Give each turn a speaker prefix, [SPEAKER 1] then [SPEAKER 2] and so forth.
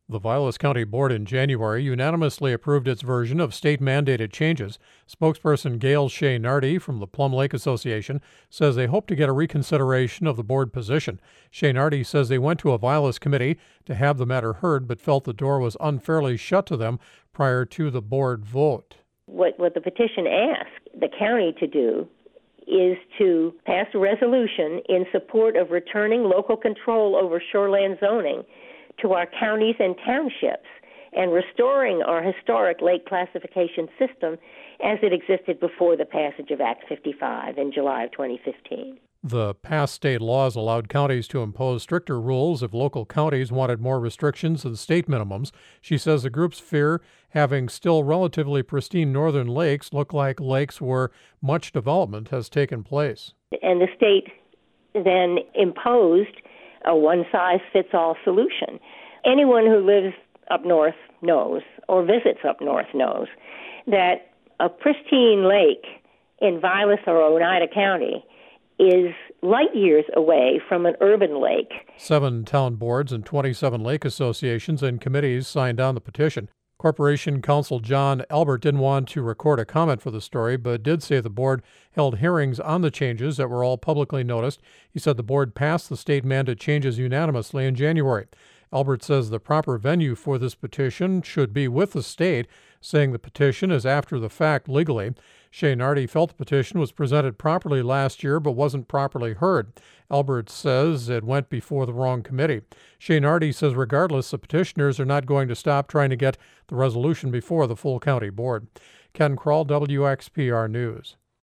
[SPEAKER 1] The Vilas County Board in January unanimously approved its version of state-mandated changes. Spokesperson Gail Shea Nardi from the Plum Lake Association says they hope to get a reconsideration of the board position. Shea Nardi says they went to a Vilas committee to have the matter heard, but felt the door was unfairly shut to them prior to the board vote.
[SPEAKER 2] What the petition asked the county to do is to pass a resolution in support of returning local control over shoreland zoning to our counties and townships and restoring our historic lake classification system as it existed before the passage of Act 55 in July of 2015.
[SPEAKER 1] The past state laws allowed counties to impose stricter rules if local counties wanted more restrictions than state minimums. She says the group's fear having still relatively pristine northern lakes look like lakes where much development has taken place.
[SPEAKER 2] And the state then imposed a one-size-fits-all solution. Anyone who lives up north knows, or visits up north knows, that a pristine lake in Vilas or Oneida County is light years away from an urban lake.
[SPEAKER 1] 7 town boards and 27 lake associations and committees signed on the petition. Corporation Counsel John Albert didn't want to record a comment for the story, but did say the board held hearings on the changes that were all publicly noticed. He said the board passed the state mandate changes unanimously in January. Albert says the proper venue for this petition should be with the state, saying the petition is after the fact legally. Shea Nardi felt the petition was presented properly last year but wasn't properly heard. Albert says it went before the wrong committee. Shea Nardi says regardless, the petitioners are not going to stop trying to get the resolution before the full county board. Ken Kroll, WXPR News.